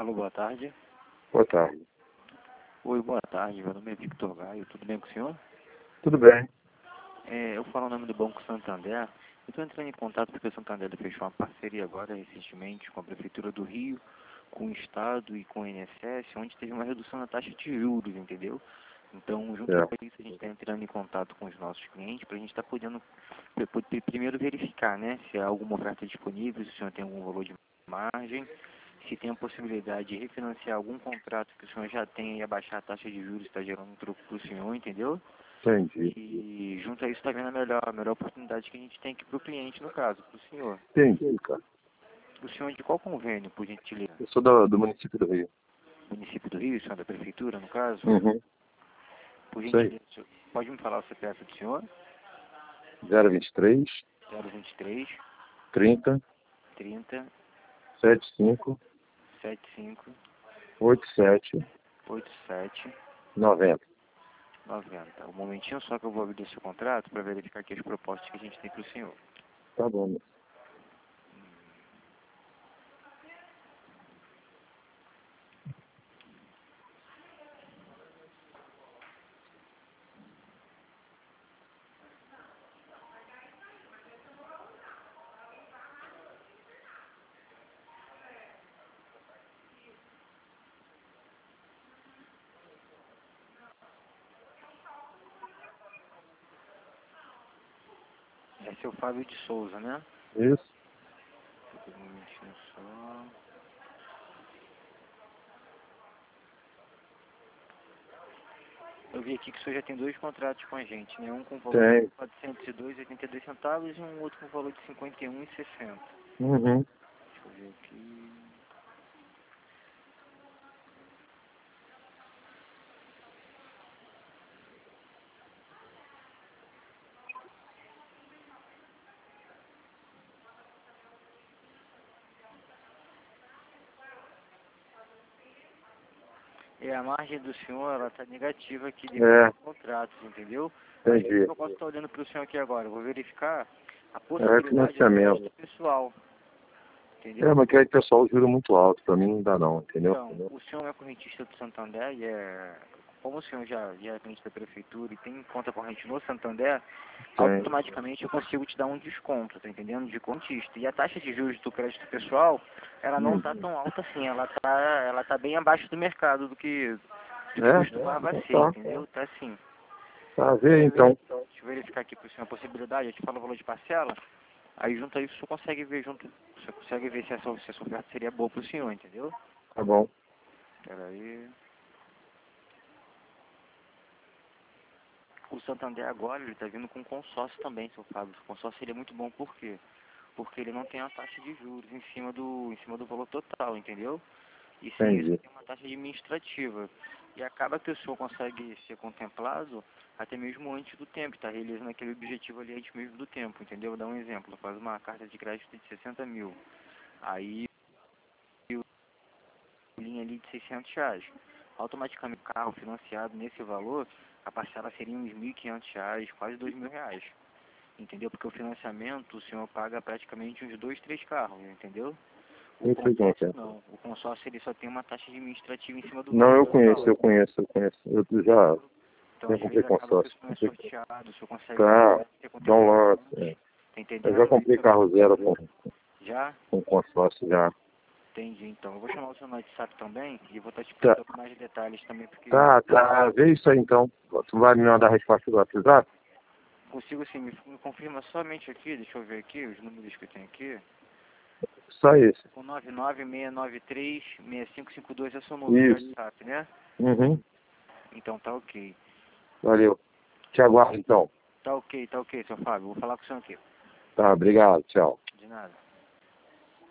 Alô, boa tarde. Boa tarde. Oi, boa tarde. Meu nome é Victor Gaio. Tudo bem com o senhor? Tudo bem? Eu falo o nome do Banco Santander. Eu estou entrando em contato porque o Santander fechou uma parceria agora recentemente com a Prefeitura do Rio, com o Estado e com o INSS, onde teve uma redução na taxa de juros, entendeu? Então, junto com isso, a gente está entrando em contato com os nossos clientes para a gente estar podendo primeiro verificar, né, se há alguma oferta disponível, se o senhor tem algum valor de margem, se tem a possibilidade de refinanciar algum contrato que o senhor já tem e abaixar a taxa de juros, está gerando um troco para o senhor, entendeu? Entendi. E junto a isso está vendo a melhor oportunidade que a gente tem aqui para o cliente, no caso, para o senhor. Entendi, cara. O senhor é de qual convênio, por gentileza? Eu sou do município do Rio. Município do Rio, o senhor é da Prefeitura, no caso? Uhum. Por Sei. gentileza, pode me falar o CPF do senhor? 023 023 30 30 75 75 87 87 90. 90. Um momentinho só que eu vou abrir o seu contrato para verificar aqui as propostas que a gente tem para o senhor. Tá bom. Esse é o Fábio de Souza, né? Isso. Um momentinho só. Eu vi aqui que o senhor já tem dois contratos com a gente, né? Um com valor de Tem. R$ 402,82 e um outro com valor de R$ 51,60. Uhum. Deixa eu ver aqui. A margem do senhor, ela tá negativa aqui devido aos contratos, entendeu? Mas o que Entendi. eu posso estar olhando para o senhor aqui agora? Eu vou verificar a É possibilidade de financiamento. crédito pessoal, entendeu? Mas que aí pessoal o juro muito alto. Pra mim não dá não, entendeu? Então, o senhor é correntista do Santander e como o senhor já é cliente da prefeitura e tem conta corrente no Santander, Tem. automaticamente eu consigo te dar um desconto, tá entendendo? De contista. E a taxa de juros do crédito pessoal, ela não tá tão alta assim, ela tá bem abaixo do mercado do que costumava ser, Tá. entendeu? Tá assim. Tá, vê então. Deixa eu verificar aqui pro senhor a possibilidade, eu te falo o valor de parcela, aí junto a isso o senhor consegue ver você consegue ver se essa oferta seria boa pro senhor, entendeu? Tá bom. Pera aí. O Santander agora, ele tá vindo com consórcio também, seu Fábio. O consórcio seria muito bom, por quê? Porque ele não tem a taxa de juros em cima do valor total, entendeu? E sim, isso Entendi. tem uma taxa administrativa. E acaba que o senhor consegue ser contemplado até mesmo antes do tempo, está realizando aquele objetivo ali antes mesmo do tempo, entendeu? Vou dar um exemplo, faz uma carta de crédito de 60 mil, aí o linha ali de R$ 600. Automaticamente o carro financiado nesse valor, a parcela seria uns R$ 1.500, quase R$ 2.000, entendeu? Porque o financiamento o senhor paga praticamente uns 2, 3 carros, entendeu? O consórcio não. O consórcio ele só tem uma taxa administrativa em cima do Não, valor eu total. conheço. Eu já Então, às comprei vezes acaba que o consórcio. senhor é sorteado, o senhor consegue Tá, ter dá um contemplado lance. antes. Tá Eu já entendendo? comprei carro zero Já? com consórcio já. Entendi, então. Eu vou chamar o seu no WhatsApp também e vou estar te Tá, explicando mais detalhes também, porque tá. Vê isso aí então. Tu vai me mandar a resposta do WhatsApp? consigo assim, me confirma somente aqui, deixa eu ver aqui, os números que eu tenho aqui. Só esse. O 996936552 é o seu número de Isso. WhatsApp, né? Uhum. Então tá ok. Valeu. Te aguardo então. Tá ok, seu Fábio. Vou falar com o senhor aqui. Tá, obrigado. Tchau. De nada.